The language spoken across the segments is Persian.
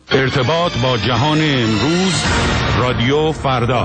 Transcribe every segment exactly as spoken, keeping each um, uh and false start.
ارتباط با جهان امروز، رادیو فردا.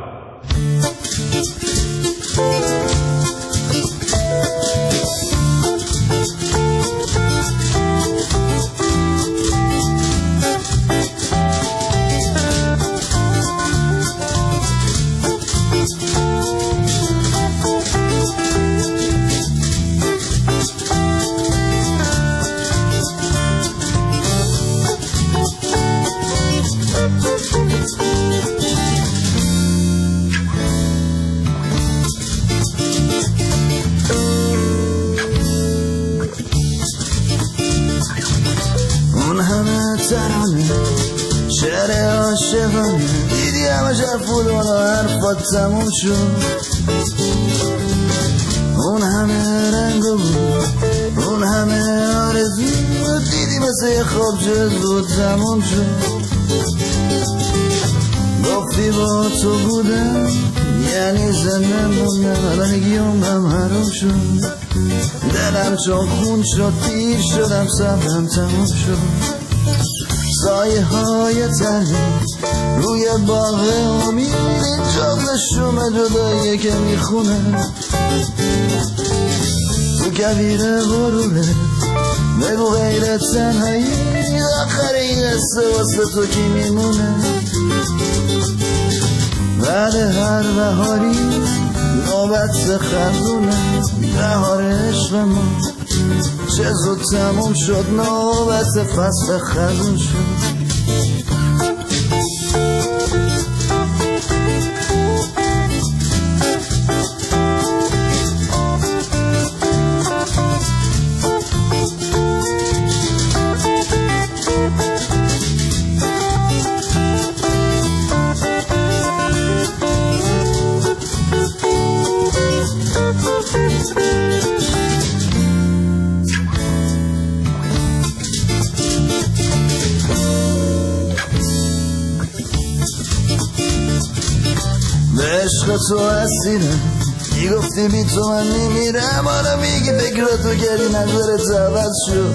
شعر عاشقانه دیدی همه جرفول و حرفات تموم شد. اون همه رنگ بود، اون همه آرزو دیدی مثل یه خواب زود تموم شد. گفتی با تو بودم یعنی زنده موندم، رنگیام هم حروم شد. دلم چون خون شد، پیر شدم، صبرم تموم شد. سایه های تنه روی باغ امید، جغل شوم جداییه که میخونه. تو کویر غروبه بگو غیر تنهایی، آخر این قصه واسه تو کی میمونه. بعد هر بهاری نوبت خزونه، بهار عشق ما چه زود تموم شد، نوبت فصل خزون شد. عشق تو اسیرم، میگفتی بی تو من میمیرم، حالا میگی فکراتو کردی نظرت عوض شد.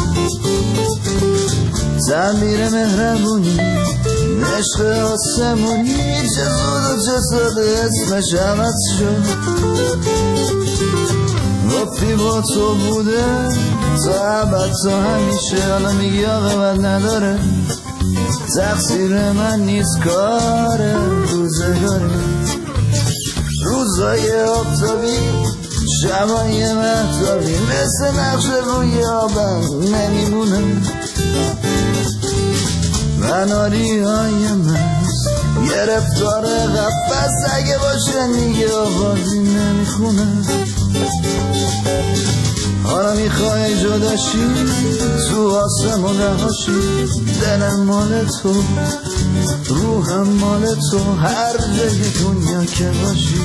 تعمیر مهربونی عشق آسمونی چه زود و چه ساده اسمش عوض شد. گفتی با تو بوده تا ابد تا همیشه، حالا میگی عاقبت نداره، تقصیر من نیست کار روزگاره. روزای آفتابی شبای مهتابی مثل نقش روی آبم نمیمونه. مناری های مست گرفتار قفص، اگه باشه دیگه آوازی نمیخونه. حالا میخوای جداشی تو آسمون رهاشی، دلم مال تو روحم مال تو، هر جای دنیا که باشی.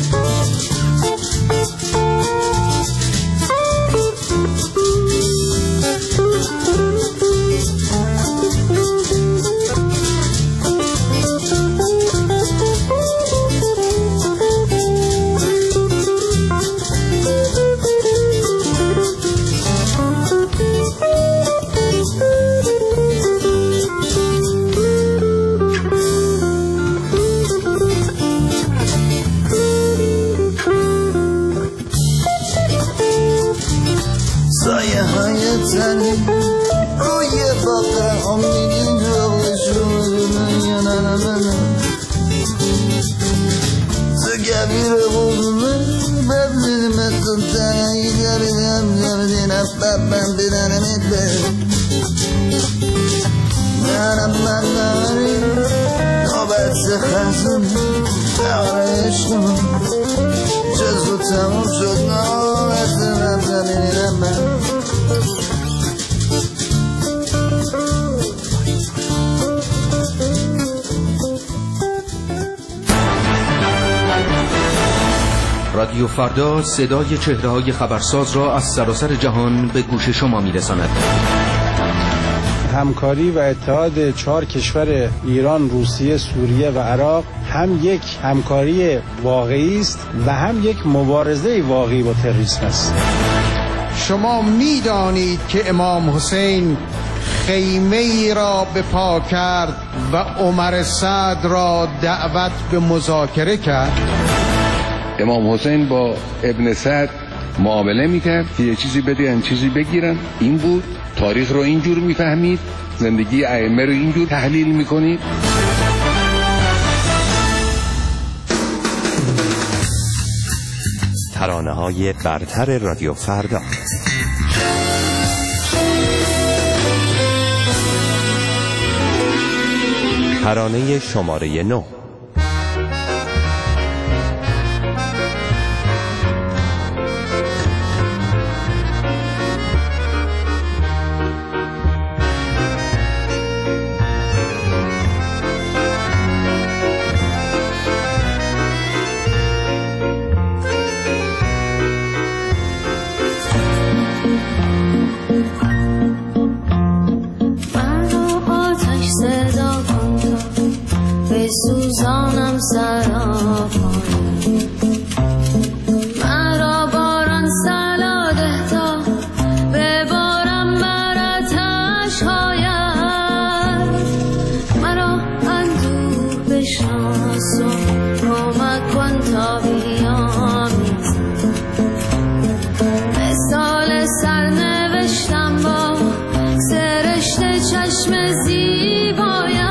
سایه های تنی روی باقر امیدین جغل شده یا نه نه نه. تو گبیر قلومه ببزید مثل تنهی گریدم جبدین افبم بدنمت به منم من ناری نوبت خزونه، بهار عشق من چه زود تموم شد، نوبت من زمینیرم من. رادیو فردا صدای چهره‌های خبرساز را از سراسر جهان به گوش شما می‌رساند. همکاری و اتحاد چهار کشور ایران، روسیه، سوریه و عراق هم یک همکاری واقعی است و هم یک مبارزه واقعی با تروریسم است. شما می‌دانید که امام حسین خیمه ای را به پا کرد و عمر سعد را دعوت به مذاکره کرد. امام حسین با ابن سعد معامله میکرد که یه چیزی بدهن چیزی بگیرن. این بود. تاریخ رو اینجور میفهمید، زندگی ائمه رو اینجور تحلیل میکنید. ترانه‌های برتر رادیو فردا. ترانه شماره نه. سوزانم سراپای مرا باران سلاده تا ببارم بر آتش هاید مرا اندوه بشناس و کمک کن تا بیامیز مثال سرنوشتم با سرشت چشم زیبایم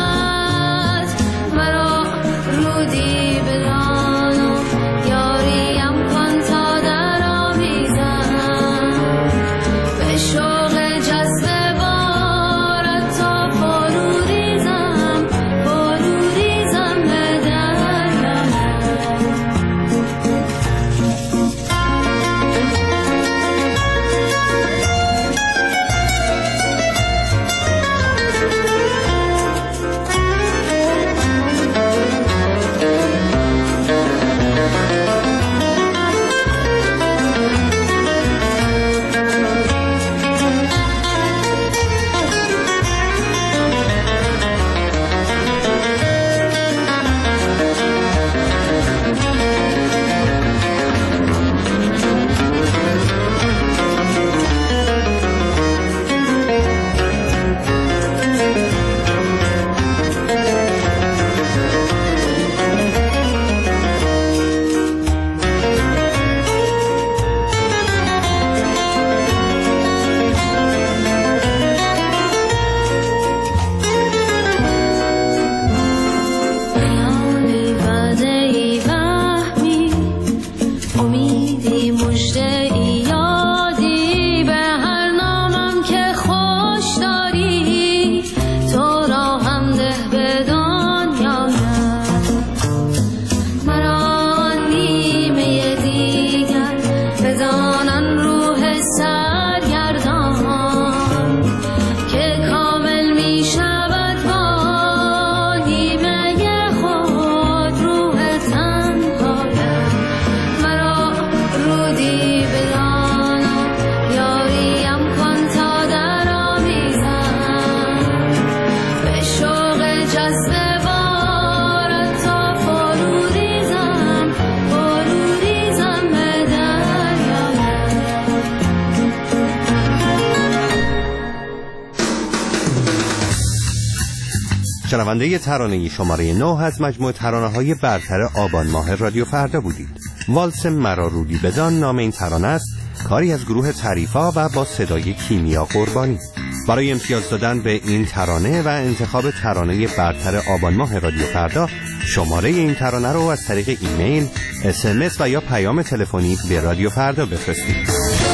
شنونده ترانه شماره نه از مجموعه ترانه‌های برتر آبان ماه رادیو فردا بودید. والس مرا رودی بدان نام این ترانه است، کاری از گروه تعریفا و با صدای کیمیا قربانی. برای امتیاز دادن به این ترانه و انتخاب ترانه برتر آبان ماه رادیو فردا، شماره این ترانه رو از طریق ایمیل، اس ام اس و یا پیام تلفنی به رادیو فردا بفرستید.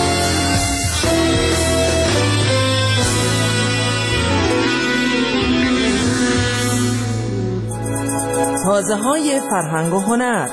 تازه های فرهنگ و هنر.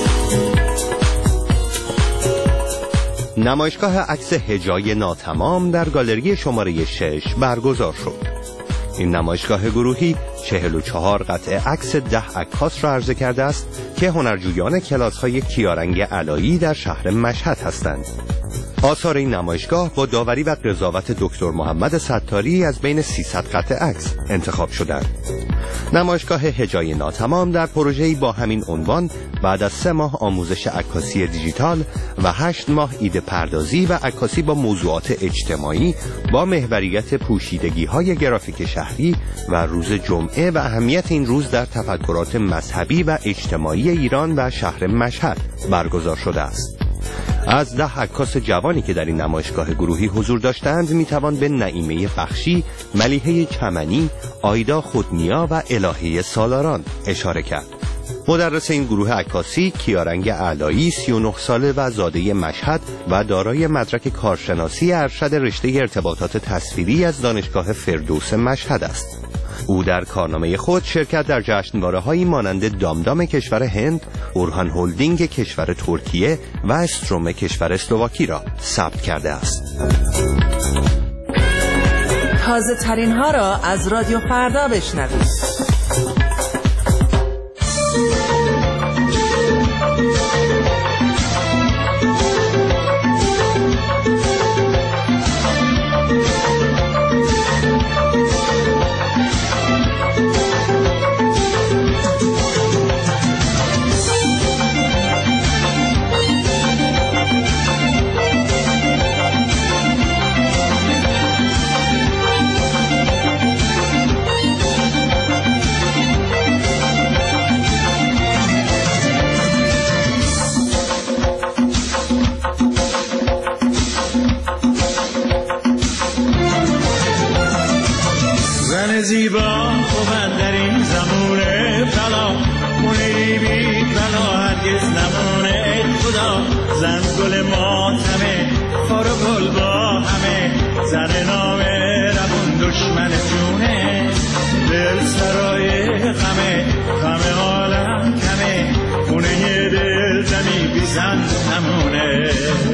نمایشگاه عکس هجای ناتمام در گالری شماره شش برگزار شد. این نمایشگاه گروهی چهل و چهار قطعه عکس ده عکاس را عرضه کرده است که هنرجویان کلاس های کیارنگ علایی در شهر مشهد هستند. آثار این نمایشگاه با داوری و قضاوت دکتر محمد ستاری از بین سیصد قطعه عکس انتخاب شدند. نمایشگاه هجای ناتمام در پروژه‌ای با همین عنوان بعد از سه ماه آموزش عکاسی دیجیتال و هشت ماه ایده پردازی و عکاسی با موضوعات اجتماعی با محوریت پوشیدگی‌های گرافیک شهری و روز جمعه و اهمیت این روز در تفکرات مذهبی و اجتماعی ایران و شهر مشهد برگزار شده است. از ده عکاس جوانی که در این نمایشگاه گروهی حضور داشتند میتوان به نعیمه بخشی، ملیحه چمنی، آیدا خودنیا و الهه سالاران اشاره کرد. مدرس این گروه عکاسی کیارنگ علایی سی و نه ساله و زاده مشهد و دارای مدرک کارشناسی ارشد رشته ارتباطات تصویری از دانشگاه فردوس مشهد است. او در کارنامه خود شرکت در جشنواره‌هایی مانند دامدام کشور هند، اورهان هولدینگ کشور ترکیه و استروم کشور اسلواکی را ثبت کرده است. تازه ترین ها را از رادیو فردا بشنوید. زیبا خوبن در این زمونه بلا مونی بی بلا هرگز نمونه خدا زن گل ماتمه خار و گل با همه زن نامه ربون دشمن جونه دل سرای غمه غم عالم کمه خونه دل دمی بی زن نمونه.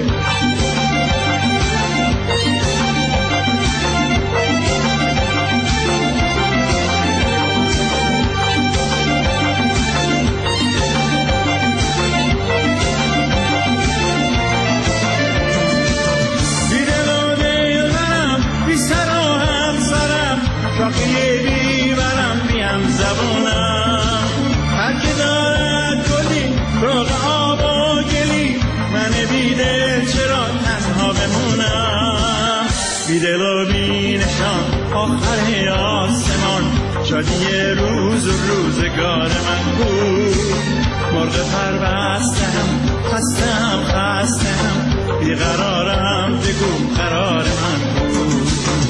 شاقیه بیبرم بیم زبونم هر که دارد گلی روغ آب و گلی من بیدل چرا تنها بمونم بیدل و بینشان آخر آسمان شادی روز و روزگار من بود مرغ پربستم خستم خستم بیقرارم بگو قرار من بود.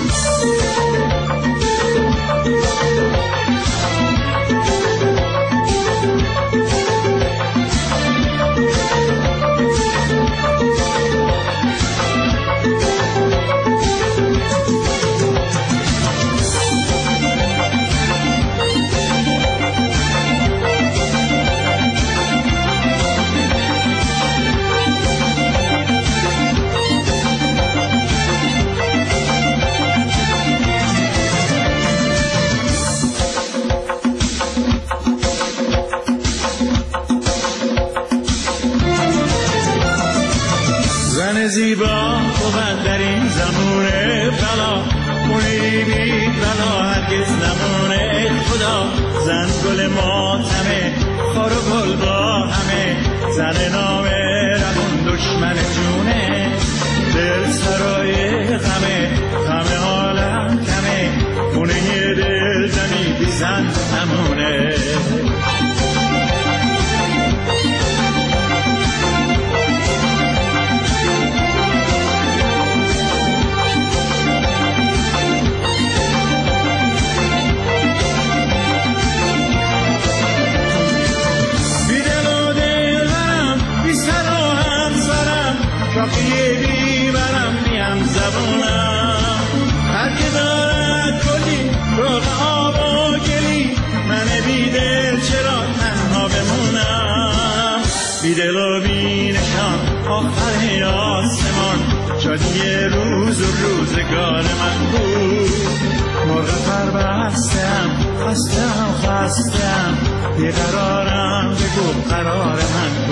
زیبا خوبن در این زمونه بلا مونی بی بلا هرگز نمونه خدا زن گل ماتمه خار و گل با همه زن نامه ربون دشمن جونه دل سرای غمه غم عالم کمه خونه دل دمی بی زن نمونه. شاقیه بیبرم بیم زبونم هر که دارد کلی روغ آب و گلی من بیدل چرا تنها بمونم بیدل و بینشان آخر آسمان شادی روز و روزگار من بود مرغ پربستم خستم خستم بیقرارم بگو قرار من